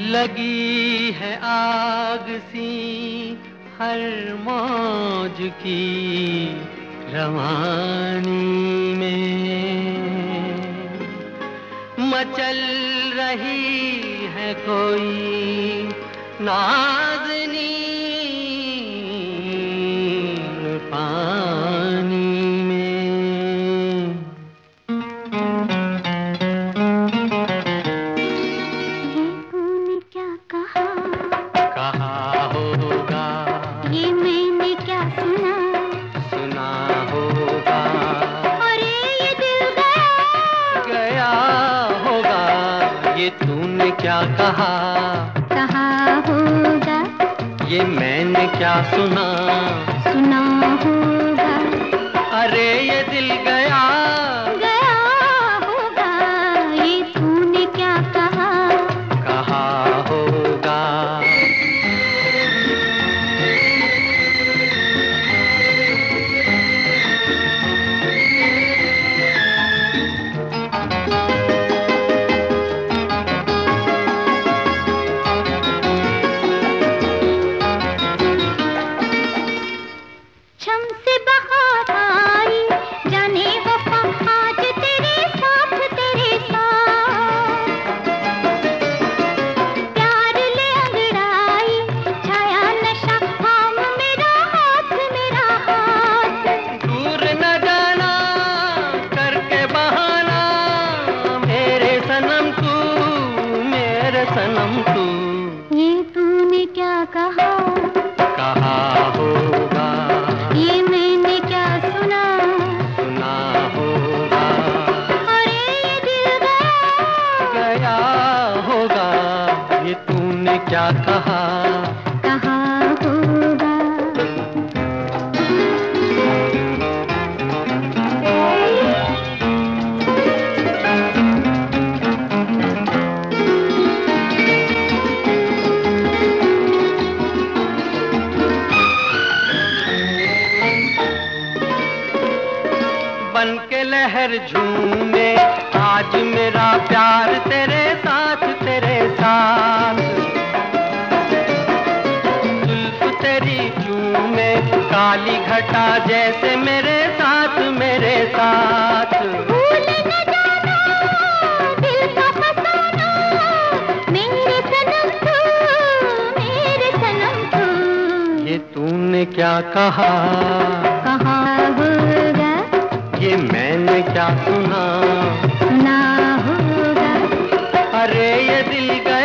लगी है आग सी हर मौज की रवानी में, मचल रही है कोई नाज़नी पानी में। ये तूने क्या कहा होगा, ये मैंने क्या सुना सुना होगा। अरे ये दिल गया होगा, ये तूने क्या कहा होगा, ये मैंने क्या सुना होगा। अरे ये दिल गया होगा, ये तूने क्या कहा होगा। छम से बहार आई जाने वफा आज तेरे साथ प्यार ले अंगड़ाई छाया नशा थाम मेरा हाथ दूर न जाना करके बहाना मेरे सनम तू ये तूने क्या कहा होगा, ये मैंने क्या सुना होगा। अरे ये दिल गया होगा, ये तूने क्या कहा होगा। बन के लहर झूमे आज मेरा प्यार तेरे साथ जुल्फ तेरी झूमे काली घटा जैसे मेरे साथ भूल न जाना दिल का फसाना मेरे सनम तू ये तूने क्या कहा होगा, ये मैंने क्या सुना होगा। अरे ये दिल गया